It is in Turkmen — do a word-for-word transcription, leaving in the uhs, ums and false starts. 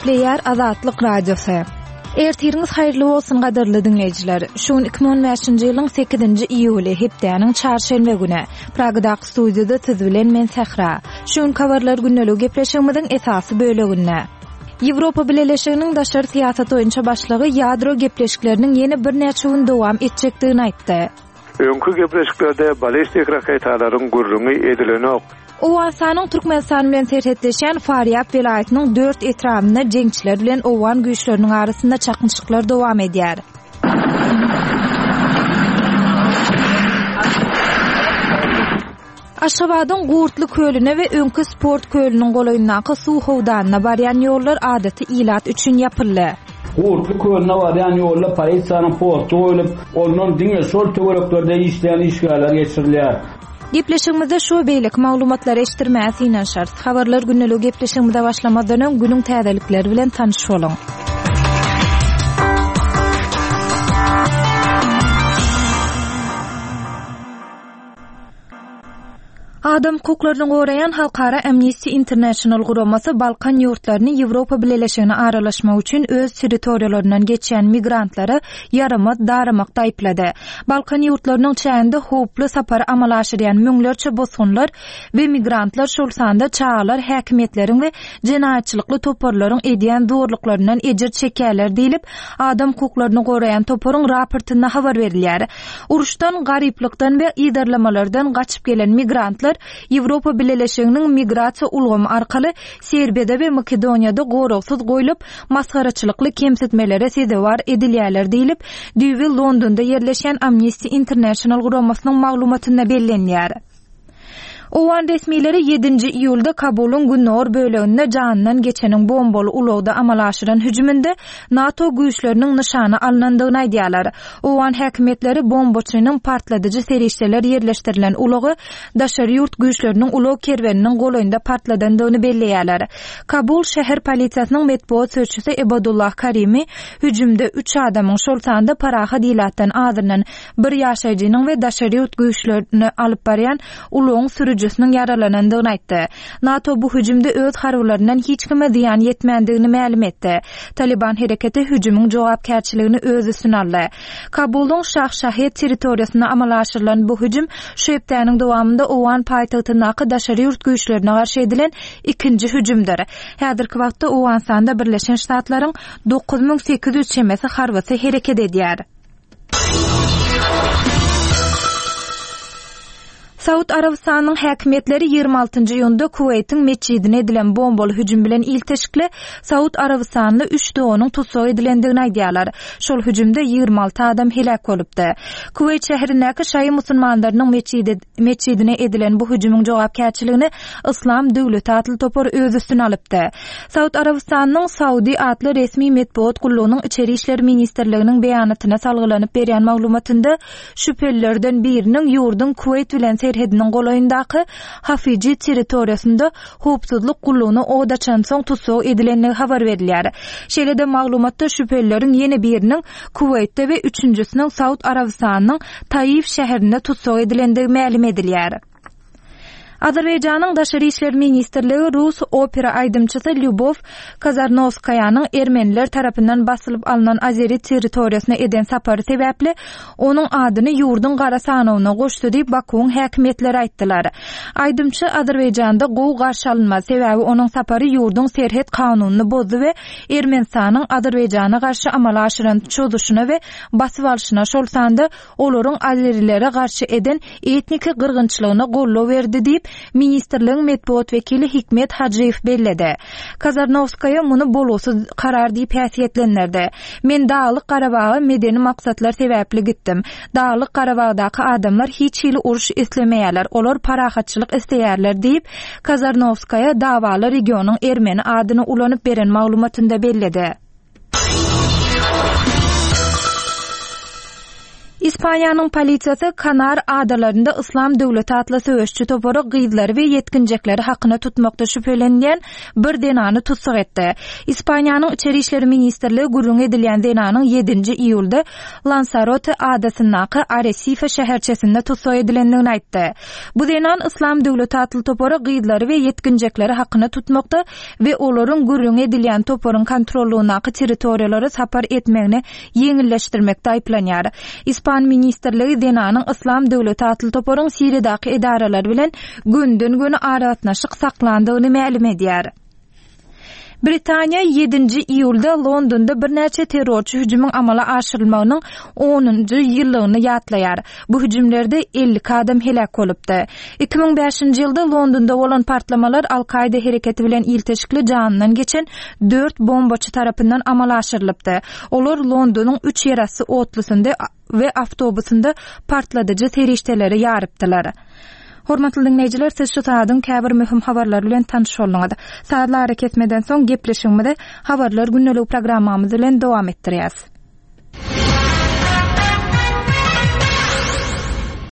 Nükleer Azatlyk Radiosu. Ertiriniz hayırlı bolsun gadarly dinleyijiler. Şuň iki bin on beşinji ýylyň sekizinji iýuly hepdeniň çarşembe güni Pragadaky studiýada tüzülen men Sehra. Şuň kawarlar günnelik gepleşigimiziň esasy böleginde. Ýewropa Birleşiginiň daşary siýasat boýunça başlygy ýadro gepleşikleriniň ýene bir näçe gün dowam etjekdigini aýtdy. Öňkü gepleşiklerde balistik raketalaryň gurrumy edileni ok. Owasanyň Türkmenistan bilen serhetleşen Faryap vilayatynyň dört etrafynda jeňçiler bilen owan güýçleriniň arasynda çakmyşyklar dowam edýär. Aşgabatyň Gurtly kölüne we öňkü sport kölüniň golaýyndaky suw howdanyna barýan ýollar adaty ilat üçin ýapyldy. Gurtly kölüne barýan ýollar polisiýanyň postu goýulyp, onuň diňe şol töwereklerde işleýän işgärler geçirilýär. Gepleşigimizde şu beýlik maglumatlar eşitdirmäsi inen şart. Habarlar günnelik gepleşigimizde başlamadan öň günüň täzelikleri bilen tanyş boluň. Adam hukuklaryny goraýan Halkara Amnesty International guramasy Balkan ýurtlaryny Ýewropa Birleşigine aralaşmak üçin öz territoriýalaryndan geçýän migrantlary yaramat daramakda aýplady. Balkan ýurtlarynyň çäğinde howply sapar amal aşyrýan müňlerçe bosgunlar we migrantlar şol sanda çağlar häkimetleriň we jenaýatçylykly toparlaryň edýän zorluklaryndan ejir çekýärler diýilip, adam hukuklaryny goraýan toparyň raportynda habar berilýär. Uruşdan, garyplykdan we ýydarlamalardan gaçyp gelen migrantlar Ýewropa Birleşiginiň migrasiýa ulgamy arkaly Serbiýada we Makedoniýada goragsuz goýulyp, masgaraçylykly kemsitmelere sedewar edilýärler diýilip, düýbi Londonda ýerleşen Amnesty International guramasynyň maglumatynda bellenýär. Owan resmileri ýedinji iýulda Kabulun Günnor böleginde janynyň geçeniň bombaly ulagda amal aşyran hüjüminde NATO güýçleriniň nyşany alnandygyny aýdýarlar. Owan häkimetleri bombaçynyň partladyjy serişdeler ýerleşdirilen ulagy daşary ýurt güýçleriniň ulag kerweniniň golaýynda partladandygyny belleýärler. Kabul şäher polisiýasynyň medpuat sözçüsi Ebadullah Karimi hüjümde üç adamyň şol sanda paraha dilatdan azyrnan bir ýaşaýjynyň we daşary ýurt güýçlerini alyp barýan ulagyň sürücüsiniň yaralanandygyny aýtdy. NATO bu hüjümde öz harwlarynyň hiç kime ziýan ýetmändigini ma'lum etdi. Taliban hereketi hüjümüň jogapkärçiligini öz üstüne aldy. Kabuldyň Şahşahê territoriýasyna amal aşyrylan bu hüjüm şu hepdeniň dowamında Owan paýtagtyndaky daşary ýurt güýçlerine garşy edilen ikinji hüjümdir. Häzirki wagtda Owan sanda Birleşen Ştatlaryň dokuz ming sekiz ýüz çemesi harwasy hereket edýär. Saud Arabistanyň häkimetleri ýygrima altynjy ýylda Kuweytiň meçidine edilen bombaly hüjüm bilen ilteşikli Saud Arabistanyny üç dowanyň tutsak edilendigini aýdýarlar. Şol hüjümde ýygrima alty adam helak bolupdy. Kuweyt şäherindäki şaý musulmanlarynyň meçidi meçidine edilen bu hüjümüň jogapkärçiligini Islam döwleti atly topar öz üstüne alypdy. Saud Arabistanyň Saudi atly resmi medpuat gullugynyň içeri işler ministrliginiň beýanatyna salgylanyp berýän maglumatynda şüphelilerden biriniň ýurdun Kuweyt bilen serhediniň golaýyndaky Hafiji territoriýasynda howpsuzlyk gullugyny odaçan soň tutsak edilenligi habar berilýär. Şeýle-de maglumatda şüphelilerin ýene biriniň Kuweytde we üçünjüsiniň Saud Arabistanynyň Taif şäherinde tutsak edilendigi ma'lum edilýär. Azerbaýjanyň daşary işler ministrligi Rus opera aýdymçysy Lyubov Kazarnovskaýanyň ermeniler tarapyndan basylyp alynan Azeri territoriýasyna eden sapary sebäpli onuň adyny ýurdun gara sanawyna goşdy diýip Bakuň häkimetleri aýtdylar. Aýdymçy Azerbaýjanda gowy garşy alynma sebäbi onuň sapary ýurdun serhet kanunyny bozdy we Ermenistanyň Azerbaýjana garşy amal aşyran çözüşüne we basyp alyşyna şol sanda olaryň azerilere garşy eden etniki gyrgynçylygyna gollaw berdi diýip ministrligiň medpuat wekili Hikmet Hacıyev belledi. Kazarnovskaya muny bolosuz karar diýip häsiýetlendirdi. Men Dağlyk Garabaga medeni maksatlar sebäpli gitdim. Dağlyk Garabagdaky adamlar hiç hili uruş islemeýärler. Olar parahatçylyk isleýärler diýip Kazarnovskaya dawaly regionyň ermeni adyny ulanyp beren maglumatynda belledi. İspaniýanyň polisiýasy Kanar adalarynda Islam döwleti atly söwüşçi topory gyýdlary we yetkinjekleri hakyna tutmakda şüphelenýän bir denany tutsak etdi. İspaniýanyň Içeri işleri ministrligi gurrun edilýän denanyň ýedinji iýulda Lanzarote adasyndaky Arrecife şäherçesinde tutsak edilendigini aýtdy. Bu denan Islam döwleti atly topory gyýdlary we yetkinjekleri hakyna tutmakda we olaryň gurrun edilýän toporyň kontrollugynaky territoriýalary sapar etmegini ýeňilleşdirmekde aýplanýar. İspan ministrligi denanyň Islam döwleti atly toporyň Siriýadaky edaralar bilen günden-güne aratnaşyk saklandygyny ma'lum edýär. Britaniýa ýedinji iýulda Londonda bir näçe terrorçy hüjümüň amala aşyrylmagynyň onunju ýyllygyny ýatlaýar. Bu hüjümlerde ellik adam helak bolupdy. iki ming beşinji ýylda Londonda bolan partlamalar Al-Qaida hereketi bilen ilteşikli janynyň geçen dört bombaçy tarapyndan amala aşyrylypdy. Olar Londonyň üç ýerasy otlysynda we awtobusynda partladyjy terişdeleri ýarypdylar. Hormatly dinleyijiler, siz şu saatyň käbir möhüm habarlar bilen tanış bolňyz. Saatlar ketmeden soň gepleşigimizde habarlar günnelik programmamyz bilen dowam etdirýäs.